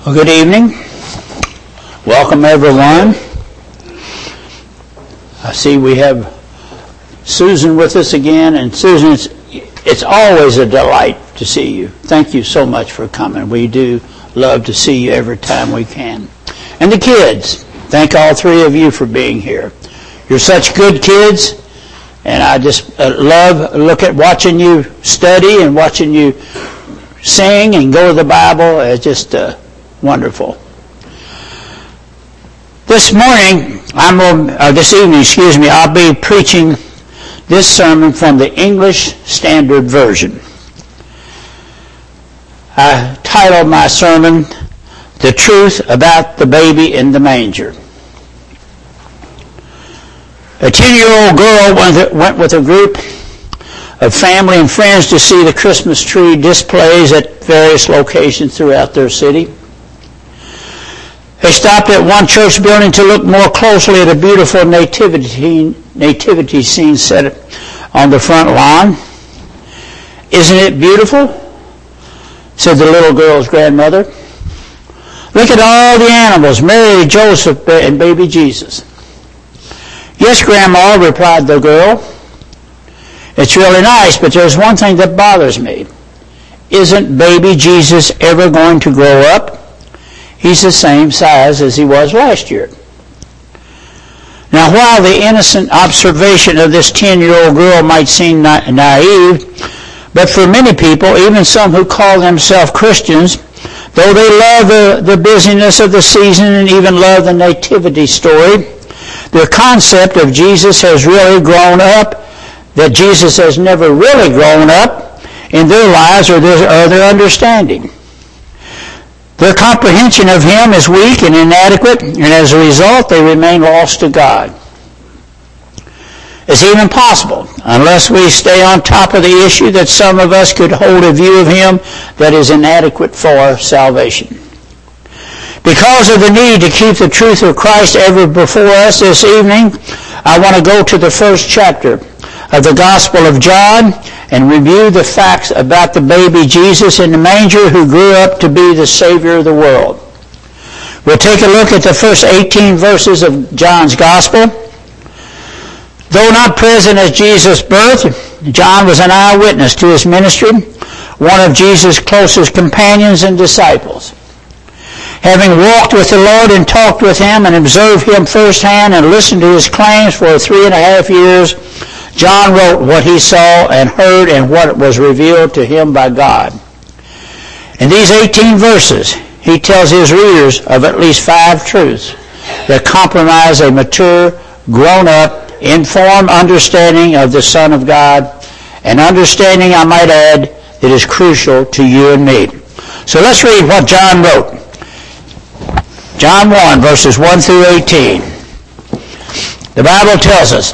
Well, good evening. Welcome, everyone. I see we have Susan with us again. And Susan, it's always a delight to see you. Thank you so much for coming. We do love to see you every time we can. And the kids, thank all three of you for being here. You're such good kids, and I just love watching you study and watching you sing and go to the Bible. It's just wonderful. This evening, I'll be preaching this sermon from the English Standard Version. I titled my sermon, "The Truth About the Baby in the Manger." A 10-year-old girl went with a group of family and friends to see the Christmas tree displays at various locations throughout their city. They stopped at one church building to look more closely at a beautiful nativity scene set on the front lawn. "Isn't it beautiful?" said the little girl's grandmother. "Look at all the animals, Mary, Joseph, and baby Jesus." "Yes, Grandma," replied the girl. "It's really nice, but there's one thing that bothers me. Isn't baby Jesus ever going to grow up? He's the same size as he was last year." Now, while the innocent observation of this 10-year-old girl might seem naive, but for many people, even some who call themselves Christians, though they love the busyness of the season and even love the nativity story, their concept of Jesus has really grown up, that Jesus has never really grown up in their lives or their understanding. Their comprehension of him is weak and inadequate, and as a result, they remain lost to God. It's even possible, unless we stay on top of the issue, that some of us could hold a view of him that is inadequate for salvation. Because of the need to keep the truth of Christ ever before us this evening, I want to go to the first chapter of the Gospel of John and review the facts about the baby Jesus in the manger who grew up to be the Savior of the world. We'll take a look at the first 18 verses of John's Gospel. Though not present at Jesus' birth, John was an eyewitness to his ministry, one of Jesus' closest companions and disciples. Having walked with the Lord and talked with him and observed him firsthand and listened to his claims for 3.5 years, John wrote what he saw and heard and what was revealed to him by God. In these 18 verses, he tells his readers of at least 5 truths that comprise a mature, grown-up, informed understanding of the Son of God, an understanding, I might add, that is crucial to you and me. So let's read what John wrote. John 1, verses 1 through 18. The Bible tells us,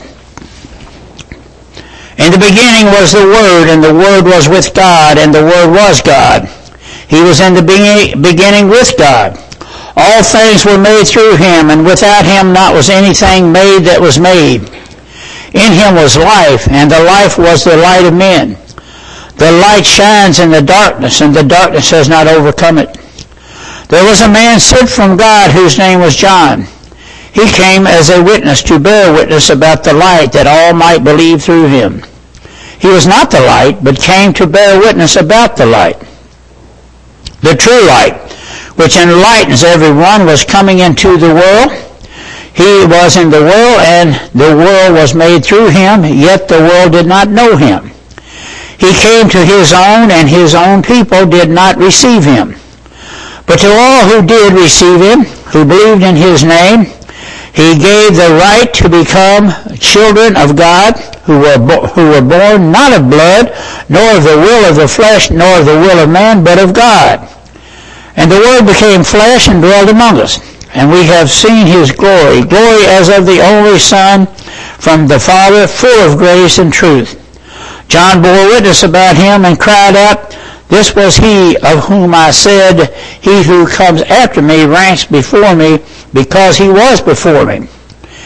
"In the beginning was the Word, and the Word was with God, and the Word was God. He was in the beginning with God. All things were made through him, and without him not was anything made that was made. In him was life, and the life was the light of men. The light shines in the darkness, and the darkness has not overcome it. There was a man sent from God whose name was John. He came as a witness to bear witness about the light, that all might believe through him. He was not the light, but came to bear witness about the light. The true light, which enlightens everyone, was coming into the world. He was in the world, and the world was made through him, yet the world did not know him. He came to his own, and his own people did not receive him. But to all who did receive him, who believed in his name, he gave the right to become children of God, who were born not of blood, nor of the will of the flesh, nor of the will of man, but of God. And the Word became flesh and dwelt among us. And we have seen his glory, glory as of the only Son from the Father, full of grace and truth. John bore witness about him and cried out, 'This was he of whom I said, he who comes after me ranks before me, because he was before me.'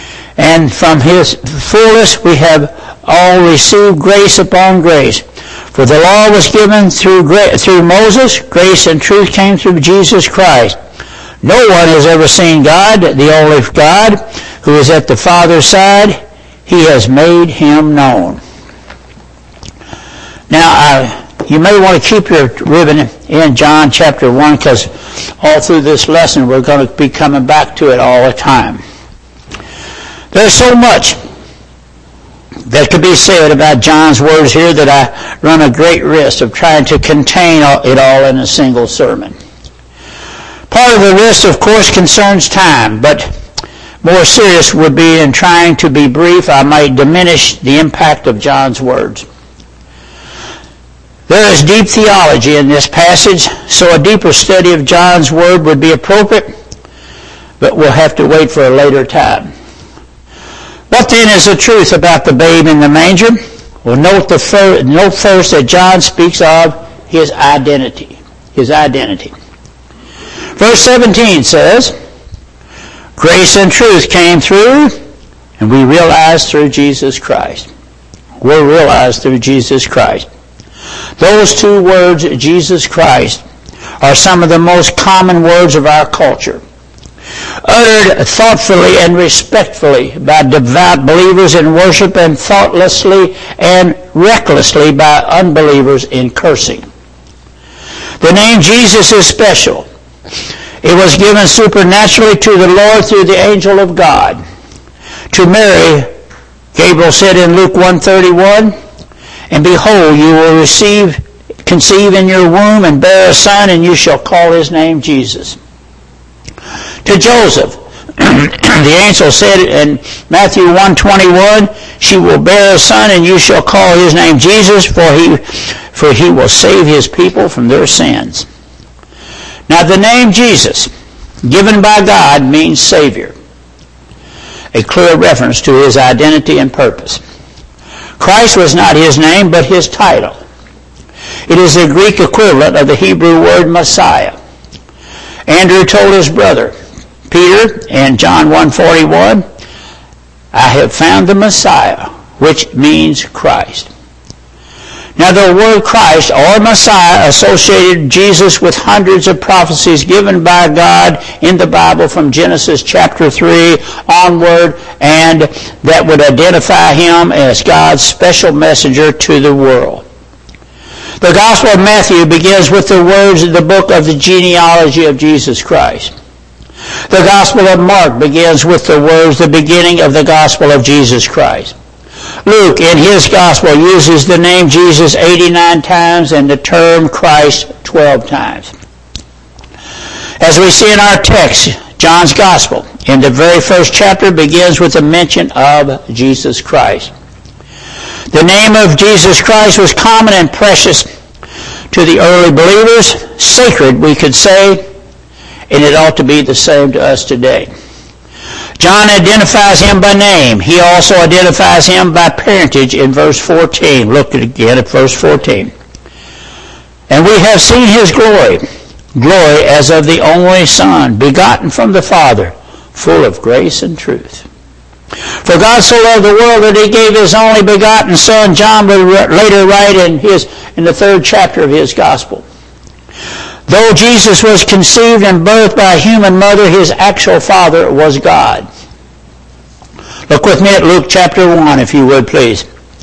And from his fullness we have all received grace upon grace. For the law was given through Moses, grace and truth came through Jesus Christ. No one has ever seen God, the only God, who is at the Father's side. He has made him known. Now, you may want to keep your ribbon in John chapter 1, because all through this lesson we're going to be coming back to it all the time. There's so much that could be said about John's words here that I run a great risk of trying to contain it all in a single sermon. Part of the risk, of course, concerns time, but more serious would be in trying to be brief, I might diminish the impact of John's words. There is deep theology in this passage, so a deeper study of John's word would be appropriate, but we'll have to wait for a later time. What then is the truth about the babe in the manger? Well, note first that John speaks of his identity. His identity. Verse 17 says, grace and truth came through, and we realized through Jesus Christ. We're realized through Jesus Christ. Those two words, Jesus Christ, are some of the most common words of our culture, uttered thoughtfully and respectfully by devout believers in worship and thoughtlessly and recklessly by unbelievers in cursing. The name Jesus is special. It was given supernaturally to the Lord through the angel of God. To Mary, Gabriel said in Luke 1:31, and behold, you will conceive in your womb and bear a son, and you shall call his name Jesus. To Joseph, the angel said in Matthew 1:21, she will bear a son, and you shall call his name Jesus, for he will save his people from their sins. Now the name Jesus, given by God, means Savior, a clear reference to his identity and purpose. Christ was not his name, but his title. It is the Greek equivalent of the Hebrew word Messiah. Andrew told his brother Peter in John 1:41, I have found the Messiah, which means Christ. Now the word Christ or Messiah associated Jesus with hundreds of prophecies given by God in the Bible from Genesis chapter 3 onward, and that would identify him as God's special messenger to the world. The Gospel of Matthew begins with the words in the book of the genealogy of Jesus Christ. The Gospel of Mark begins with the words, the beginning of the Gospel of Jesus Christ. Luke, in his Gospel, uses the name Jesus 89 times and the term Christ 12 times. As we see in our text, John's Gospel, in the very first chapter, begins with a mention of Jesus Christ. The name of Jesus Christ was common and precious to the early believers, sacred, we could say, and it ought to be the same to us today. John identifies him by name. He also identifies him by parentage in verse 14. Look again at verse 14. And we have seen his glory as of the only Son, begotten from the Father, full of grace and truth. For God so loved the world that he gave his only begotten Son, John would later write in the third chapter of his Gospel. Though Jesus was conceived and birthed by a human mother, his actual father was God. Look with me at Luke chapter 1, if you would, please.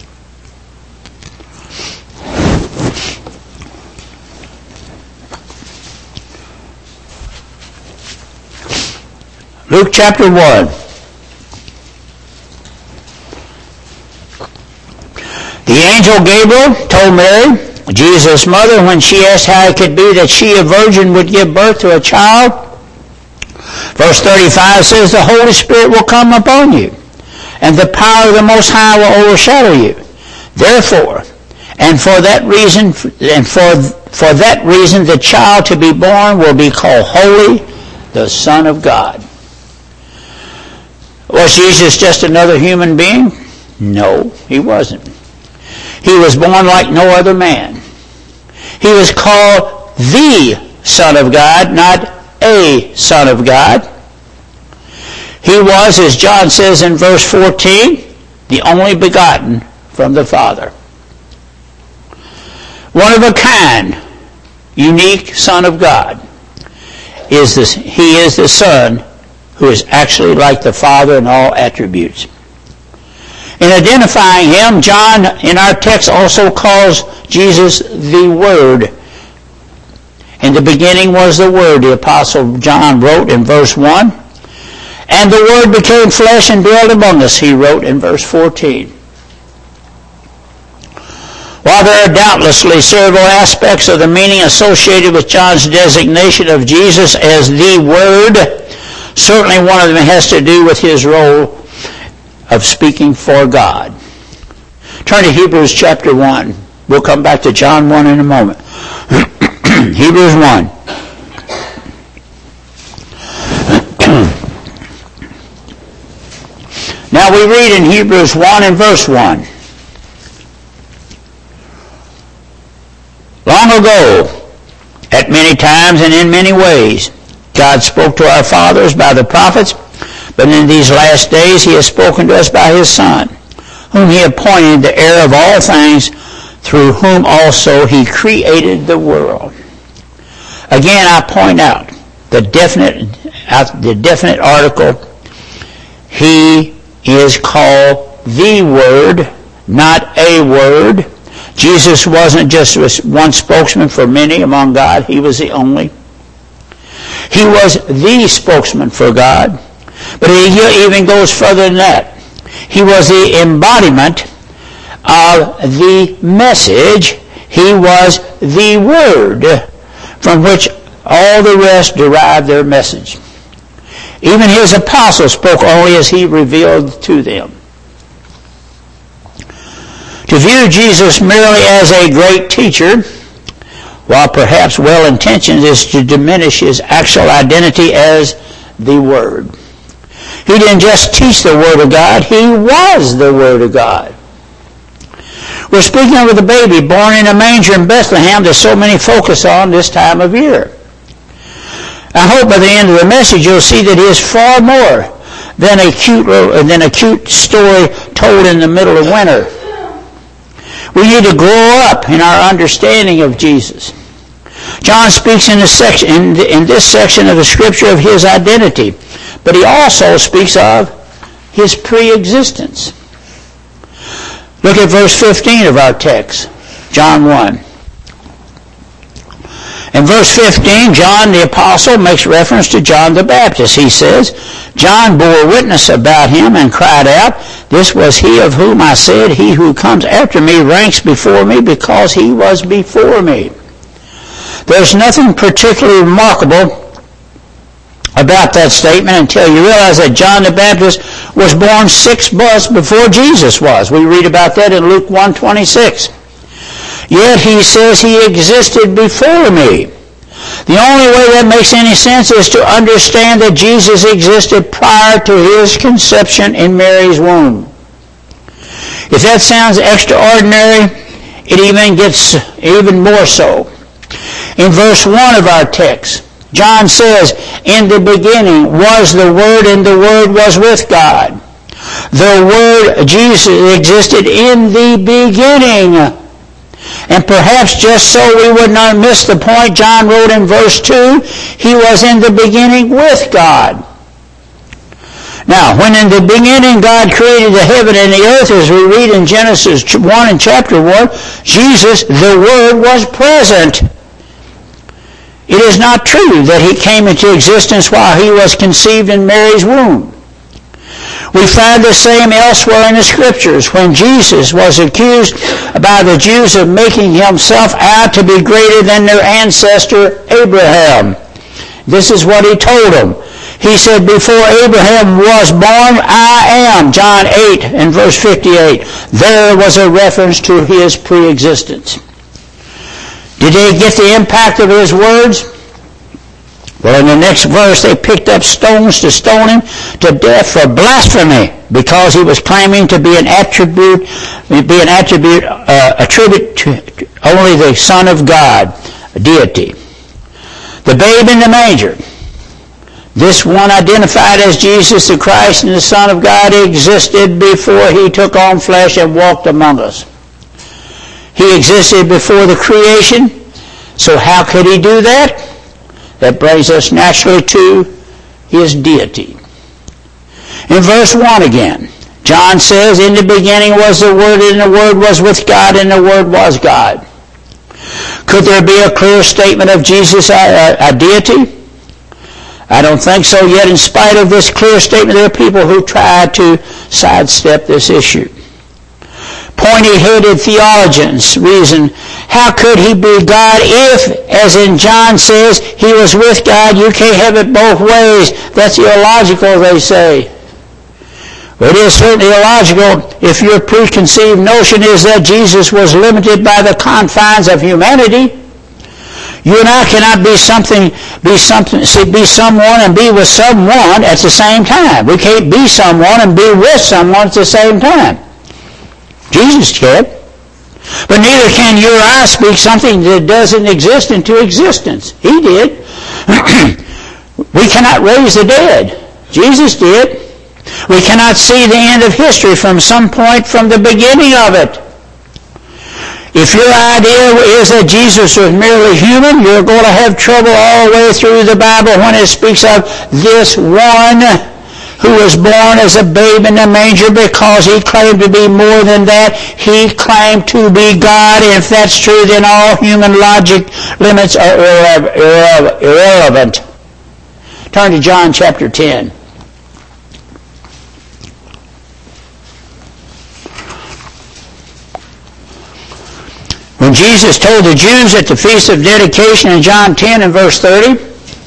Luke chapter 1. The angel Gabriel told Mary, Jesus' mother, when she asked how it could be that she, a virgin, would give birth to a child. Verse 35 says, the Holy Spirit will come upon you, and the power of the Most High will overshadow you. Therefore, and for that reason, the child to be born will be called Holy, the Son of God. Was Jesus just another human being? No, he wasn't. He was born like no other man. He was called the Son of God, not a Son of God. He was, as John says in verse 14, the only begotten from the Father. one of a kind, unique Son of God. He is the Son who is actually like the Father in all attributes. In identifying him, John in our text also calls Jesus the Word. In the beginning was the Word, the Apostle John wrote in verse 1. And the Word became flesh and dwelt among us, he wrote in verse 14. While there are doubtlessly several aspects of the meaning associated with John's designation of Jesus as the Word, certainly one of them has to do with his role of speaking for God. Turn to Hebrews chapter 1. We'll come back to John 1 in a moment. Hebrews 1. Now we read in Hebrews 1 and verse 1. Long ago, at many times and in many ways, God spoke to our fathers by the prophets, but in these last days he has spoken to us by his Son, whom he appointed the heir of all things, through whom also he created the world. Again, I point out the definite article. He is called the Word, not a word. Jesus wasn't just one spokesman for many among God. He was the only. He was the spokesman for God. But he even goes further than that. He was the embodiment of the message. He was the Word from which all the rest derived their message. Even his apostles spoke only as he revealed to them. To view Jesus merely as a great teacher, while perhaps well-intentioned, is to diminish his actual identity as the Word. He didn't just teach the Word of God, he was the Word of God. We're speaking of the baby born in a manger in Bethlehem that so many focus on this time of year. I hope by the end of the message you'll see that he is far more than a cute story told in the middle of winter. We need to grow up in our understanding of Jesus. John speaks in this section of the Scripture of his identity, but he also speaks of his pre-existence. Look at verse 15 of our text, John 1. In verse 15, John the Apostle makes reference to John the Baptist. He says, John bore witness about him and cried out, this was he of whom I said, he who comes after me ranks before me because he was before me. There's nothing particularly remarkable about that statement until you realize that John the Baptist was born 6 months before Jesus was. We read about that in Luke 1:26. Yet he says he existed before me. The only way that makes any sense is to understand that Jesus existed prior to his conception in Mary's womb. If that sounds extraordinary, it even gets even more so. In verse 1 of our text, John says, in the beginning was the Word, and the Word was with God. The Word, Jesus, existed in the beginning. And perhaps just so we would not miss the point, John wrote in verse 2, he was in the beginning with God. Now, when in the beginning God created the heaven and the earth, as we read in Genesis 1 and chapter 1, Jesus, the Word, was present. It is not true that he came into existence while he was conceived in Mary's womb. We find the same elsewhere in the Scriptures when Jesus was accused by the Jews of making himself out to be greater than their ancestor Abraham. This is what he told them. He said, before Abraham was born, I am. John 8 and verse 58. There was a reference to his pre-existence. Did they get the impact of his words? Well, in the next verse, they picked up stones to stone him to death for blasphemy because he was claiming to be an attribute to only the Son of God, a deity. The babe in the manger, this one identified as Jesus the Christ and the Son of God, existed before he took on flesh and walked among us. He existed before the creation. So how could he do that? That brings us naturally to his deity. In verse 1 again, John says, in the beginning was the Word, and the Word was with God, and the Word was God. Could there be a clear statement of Jesus' deity? I don't think so, yet in spite of this clear statement, there are people who try to sidestep this issue. Pointy-headed theologians reason, how could he be God if, as in John says, he was with God? You can't have it both ways. That's illogical, they say. Well, it is certainly illogical if your preconceived notion is that Jesus was limited by the confines of humanity. You and I cannot be someone and be with someone at the same time. We can't be someone and be with someone at the same time. Jesus can. But neither can you or I speak something that doesn't exist into existence. He did. We cannot raise the dead. Jesus did. We cannot see the end of history from some point from the beginning of it. If your idea is that Jesus was merely human, you're going to have trouble all the way through the Bible when it speaks of this one who was born as a babe in the manger, because he claimed to be more than that. He claimed to be God. If that's true, then all human logic limits are irrelevant. Turn to John chapter 10. When Jesus told the Jews at the Feast of Dedication in John 10 and verse 30,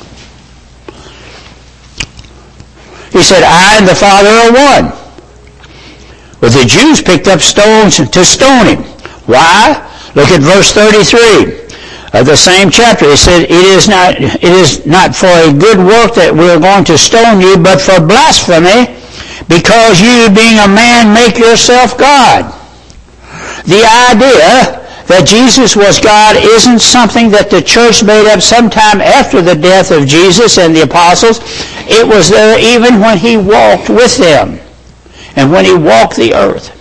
he said, I and the Father are one. Well, the Jews picked up stones to stone him. Why? Look at verse 33 of the same chapter. He said, it is not for a good work that we're going to stone you, but for blasphemy, because you, being a man, make yourself God. The idea that Jesus was God isn't something that the church made up sometime after the death of Jesus and the apostles. It was there even when he walked with them and when he walked the earth.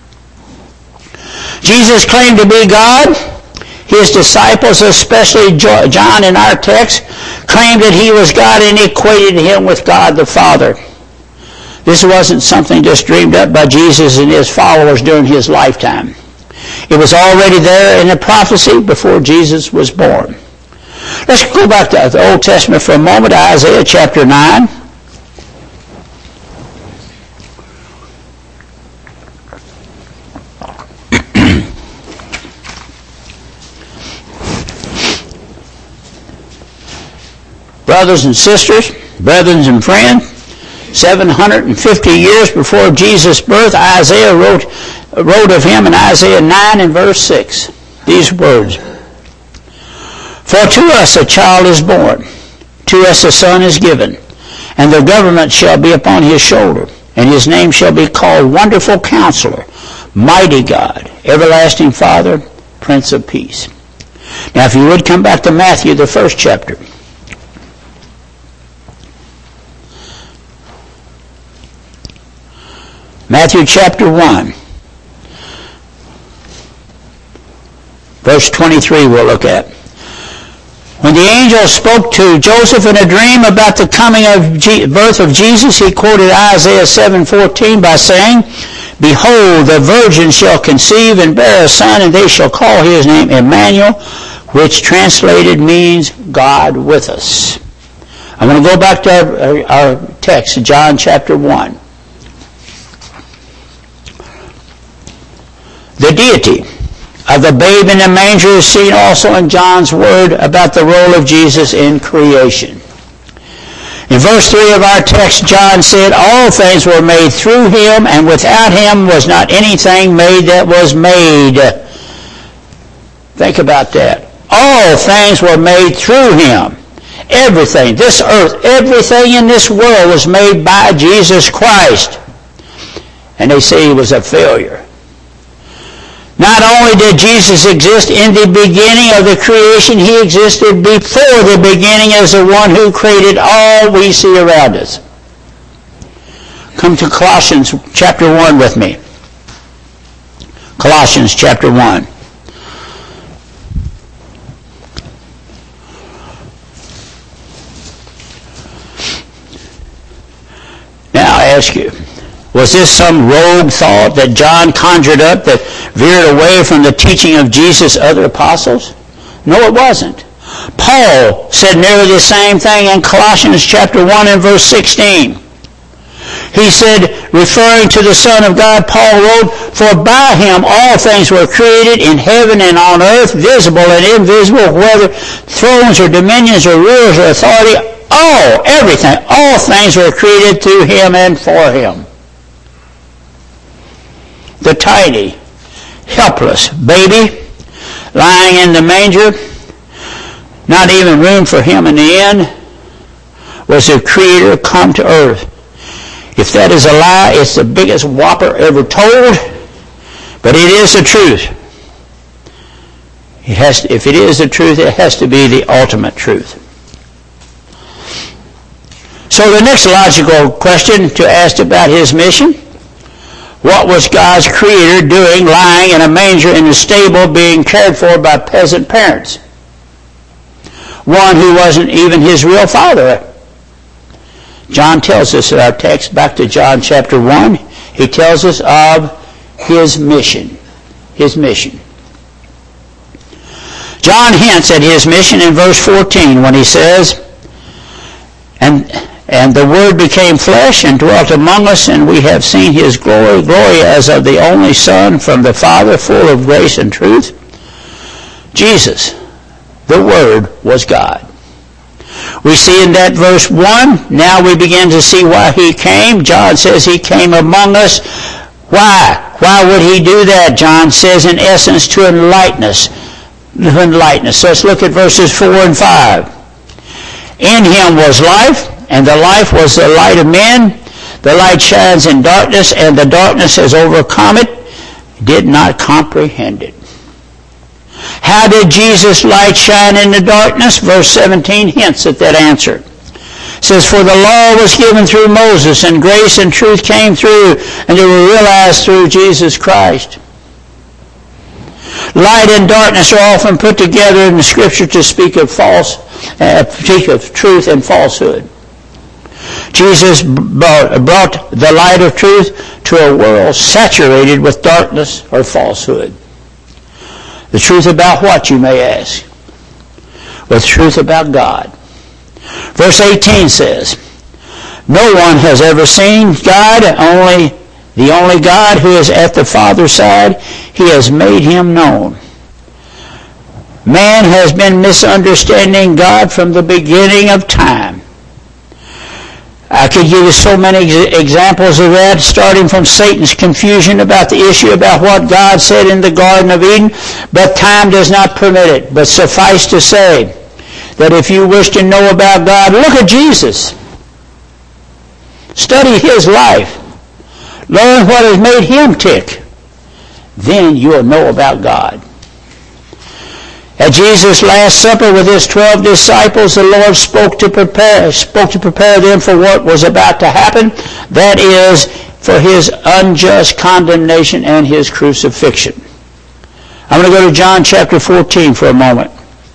Jesus claimed to be God. His disciples, especially John in our text, claimed that he was God and equated him with God the Father. This wasn't something just dreamed up by Jesus and his followers during his lifetime. It was already there in the prophecy before Jesus was born. Let's go back to the Old Testament for a moment, Isaiah chapter 9. Brothers and sisters, brethren and friends, 750 years before Jesus' birth, Isaiah wrote of him in Isaiah 9 and verse 6, these words, For to us a child is born, to us a son is given, and the government shall be upon his shoulder, and his name shall be called Wonderful Counselor, Mighty God, Everlasting Father, Prince of Peace. Now if you would come back to Matthew, the first chapter. Matthew chapter 1. Verse 23 we'll look at. When the angel spoke to Joseph in a dream about the coming of birth of Jesus, he quoted Isaiah 7:14 by saying, Behold, the virgin shall conceive and bear a son, and they shall call his name Emmanuel, which translated means God with us. I'm going to go back to our text, John chapter 1. The deity of the babe in the manger is seen also in John's word about the role of Jesus in creation. In verse 3 of our text, John said, All things were made through him, and without him was not anything made that was made. Think about that. All things were made through him. Everything, this earth, everything in this world was made by Jesus Christ. And they say he was a failure. Not only did Jesus exist in the beginning of the creation, he existed before the beginning as the one who created all we see around us. Come to Colossians chapter 1 with me. Colossians chapter 1. ask you, was this some rogue thought that John conjured up that veered away from the teaching of Jesus' other apostles? No, it wasn't. Paul said nearly the same thing in Colossians chapter 1 and verse 16. He said, referring to the Son of God, Paul wrote, "For by him all things were created in heaven and on earth, visible and invisible, whether thrones or dominions or rulers or authority, everything, all things were created through him and for him." The tiny, helpless baby lying in the manger, not even room for him in the inn, was the Creator come to earth. If that is a lie, it's the biggest whopper ever told, but it is the truth. If it is the truth, it has to be the ultimate truth. So the next logical question to ask about his mission: what was God's Creator doing lying in a manger in a stable being cared for by peasant parents? One who wasn't even his real father. John tells us in our text, back to John chapter 1, he tells us of his mission. His mission. John hints at his mission in verse 14 when he says, And the Word became flesh and dwelt among us, and we have seen his glory, glory as of the only Son from the Father, full of grace and truth. Jesus, the Word, was God. We see in that verse 1, now we begin to see why he came. John says he came among us. Why? Why would he do that? John says, in essence, to enlighten us. So let's look at verses 4 and 5. In him was life, and the life was the light of men. The light shines in darkness, and the darkness has overcome it, did not comprehend it. How did Jesus' light shine in the darkness? Verse 17 hints at that answer. It says, for the law was given through Moses, and grace and truth came through, and they were realized through Jesus Christ. Light and darkness are often put together in the Scripture to speak of truth and falsehood. Jesus brought the light of truth to a world saturated with darkness or falsehood. The truth about what, you may ask? Well, the truth about God. Verse 18 says, no one has ever seen God, the only God who is at the Father's side. He has made him known. Man has been misunderstanding God from the beginning of time. I could give you so many examples of that, starting from Satan's confusion about the issue about what God said in the Garden of Eden, but time does not permit it. But suffice to say that if you wish to know about God, look at Jesus. Study his life. Learn what has made him tick. Then you'll know about God. At Jesus' Last Supper with his 12 disciples, the Lord spoke to prepare them for what was about to happen. That is, for his unjust condemnation and his crucifixion. I'm going to go to John chapter 14 for a moment.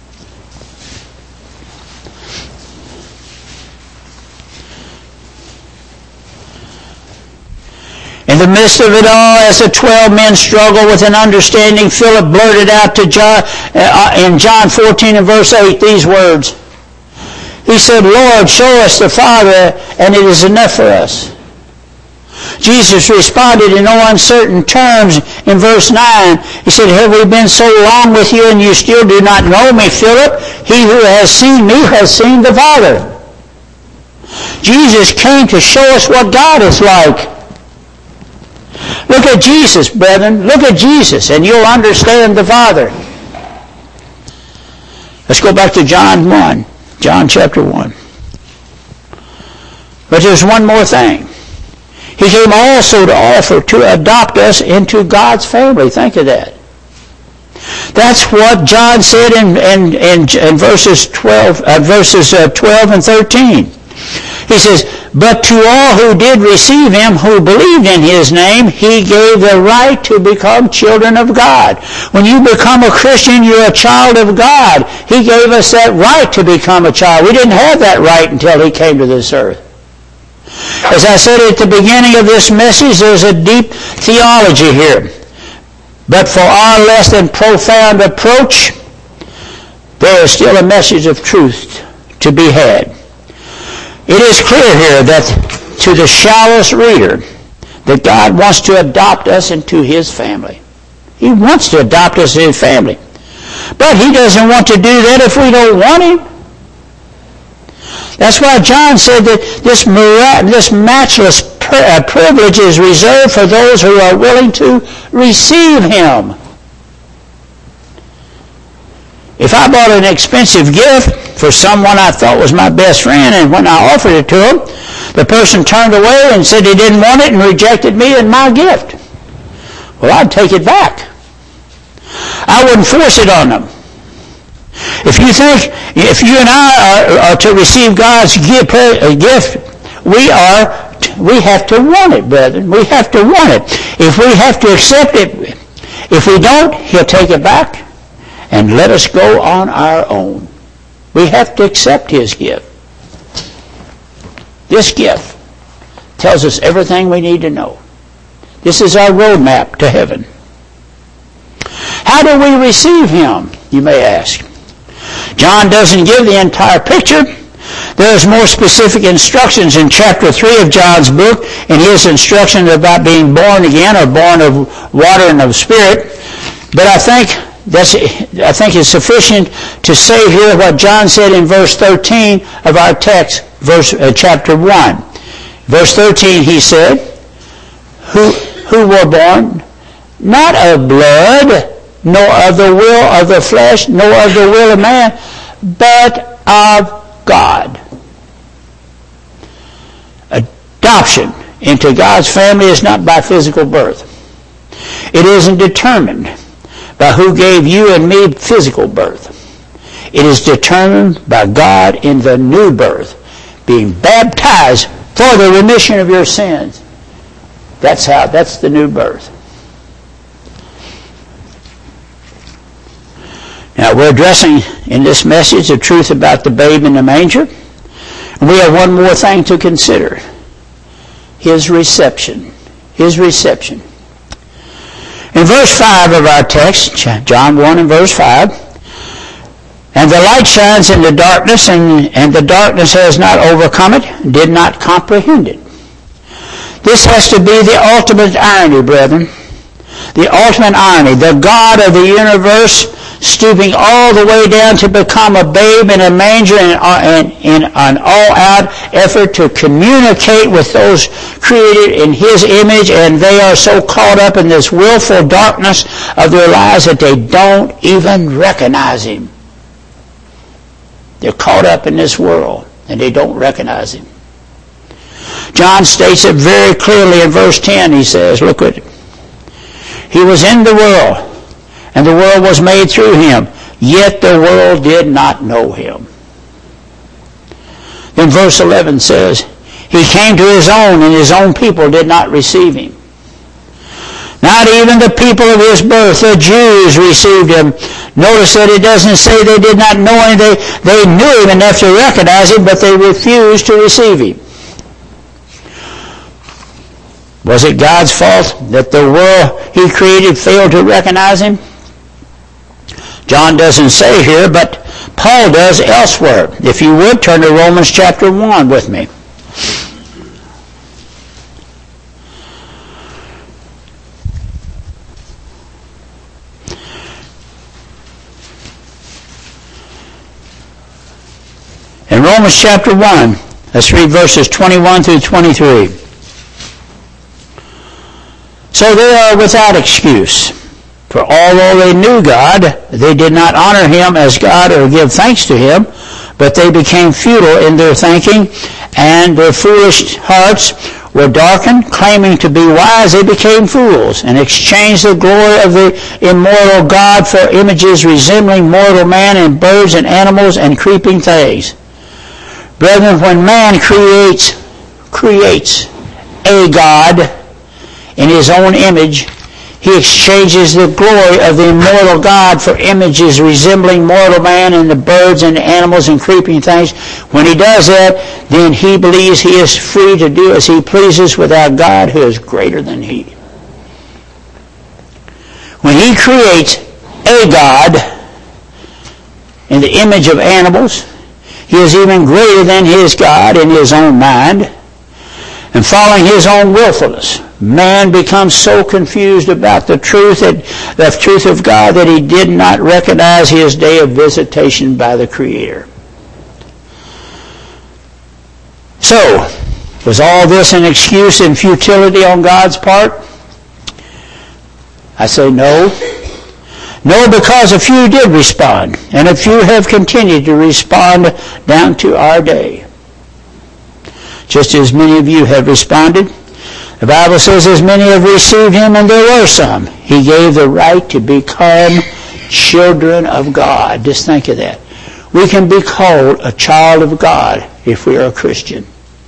In the midst of it all, as the 12 men struggle with an understanding, Philip blurted out to John, in John 14 and verse 8, these words. He said, Lord, show us the Father, and it is enough for us. Jesus responded in no uncertain terms in verse 9. He said, have we been so long with you, and you still do not know me, Philip? He who has seen me has seen the Father. Jesus came to show us what God is like. Look at Jesus, brethren. Look at Jesus, and you'll understand the Father. Let's go back to John 1. John chapter 1. But there's one more thing. He came also to offer to adopt us into God's family. Think of that. That's what John said in verses 12 and 13. He says, but to all who did receive him, who believed in his name, he gave the right to become children of God. When you become a Christian, you're a child of God. He gave us that right to become a child. We didn't have that right until he came to this earth. As I said at the beginning of this message, there's a deep theology here. But for our less than profound approach, there is still a message of truth to be had. It is clear here that to the shallowest reader that God wants to adopt us into His family. He wants to adopt us into His family. But He doesn't want to do that if we don't want Him. That's why John said that this matchless privilege is reserved for those who are willing to receive Him. If I bought an expensive gift for someone I thought was my best friend, and when I offered it to him, the person turned away and said he didn't want it and rejected me and my gift, well, I'd take it back. I wouldn't force it on them. If you and I are to receive God's gift, we have to want it, brethren. We have to want it. If we have to accept it, if we don't, He'll take it back and let us go on our own. We have to accept His gift. This gift tells us everything we need to know. This is our roadmap to heaven. How do we receive Him, you may ask? John doesn't give the entire picture. There's more specific instructions in chapter 3 of John's book, in his instructions about being born again, or born of water and of spirit. But I think it's sufficient to say here what John said in verse 13 of our text, chapter 1. Verse 13, he said, who were born not of blood, nor of the will of the flesh, nor of the will of man, but of God. Adoption into God's family is not by physical birth. It isn't determined by who gave you and me physical birth. It is determined by God in the new birth, being baptized for the remission of your sins. That's the new birth. Now, we're addressing in this message the truth about the babe in the manger. And we have one more thing to consider. His reception. His reception. In verse 5 of our text, John 1 and verse 5, and the light shines in the darkness, and the darkness has not overcome it, did not comprehend it. This has to be the ultimate irony, brethren. The ultimate irony. The God of the universe stooping all the way down to become a babe in a manger in an all-out effort to communicate with those created in His image, and they are so caught up in this willful darkness of their lives that they don't even recognize Him. They're caught up in this world, and they don't recognize Him. John states it very clearly in verse 10. He says, look at it. He was in the world, and the world was made through Him, yet the world did not know Him. Then verse 11 says, He came to His own, and His own people did not receive Him. Not even the people of His birth, the Jews, received Him. Notice that it doesn't say they did not know Him. They knew Him enough to recognize Him, but they refused to receive Him. Was it God's fault that the world He created failed to recognize Him? John doesn't say here, but Paul does elsewhere. If you would, turn to Romans chapter 1 with me. In Romans chapter 1, let's read verses 21 through 23. So they are without excuse. For although they knew God, they did not honor Him as God or give thanks to Him, but they became futile in their thinking, and their foolish hearts were darkened. Claiming to be wise, they became fools, and exchanged the glory of the immortal God for images resembling mortal man and birds and animals and creeping things. Brethren, when man creates a God in his own image, He exchanges the glory of the immortal God for images resembling mortal man and the birds and the animals and creeping things. When he does that, then he believes he is free to do as he pleases without God who is greater than he. When he creates a God in the image of animals, he is even greater than his God in his own mind. And following his own willfulness, man becomes so confused about the truth of God that he did not recognize his day of visitation by the Creator. So, was all this an excuse and futility on God's part? I say no. No, because a few did respond, and a few have continued to respond down to our day. Just as many of you have responded. The Bible says, as many have received him, and there were some, he gave the right to become children of God. Just think of that. We can be called a child of God if we are a Christian.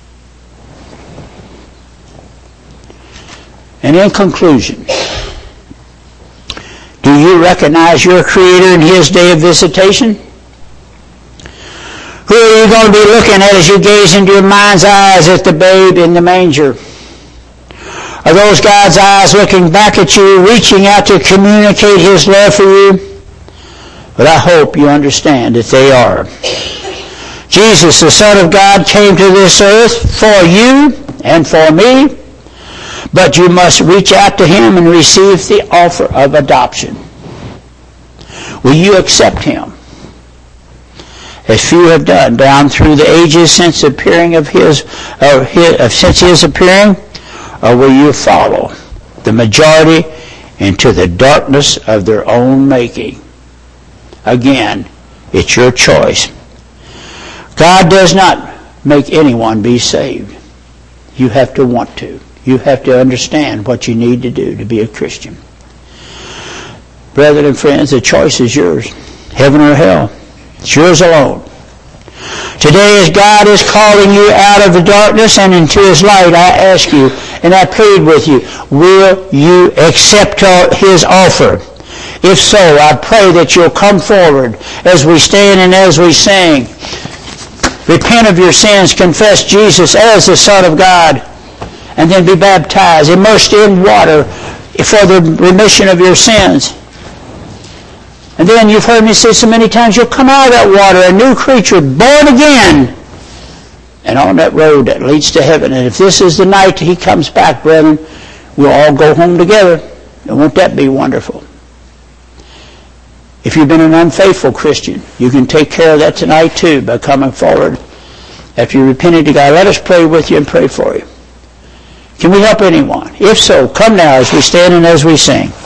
And in conclusion, do you recognize your Creator in his day of visitation? Who are you going to be looking at as you gaze into your mind's eyes at the babe in the manger? Are those God's eyes looking back at you, reaching out to communicate his love for you? But I hope you understand that they are. Jesus, the Son of God, came to this earth for you and for me, but you must reach out to him and receive the offer of adoption. Will you accept him? As few have done down through the ages since his appearing, or will you follow the majority into the darkness of their own making? Again, it's your choice. God does not make anyone be saved. You have to want to. You have to understand what you need to do to be a Christian. Brethren and friends, the choice is yours. Heaven or hell. It's yours alone. Today, as God is calling you out of the darkness and into his light, I ask you, and I plead with you, will you accept his offer? If so, I pray that you'll come forward as we stand and as we sing. Repent of your sins, confess Jesus as the Son of God, and then be baptized, immersed in water for the remission of your sins. And then you've heard me say so many times, you'll come out of that water, a new creature, born again, and on that road that leads to heaven. And if this is the night he comes back, brethren, we'll all go home together. And won't that be wonderful? If you've been an unfaithful Christian, you can take care of that tonight too by coming forward. After you repented to God, let us pray with you and pray for you. Can we help anyone? If so, come now as we stand and as we sing.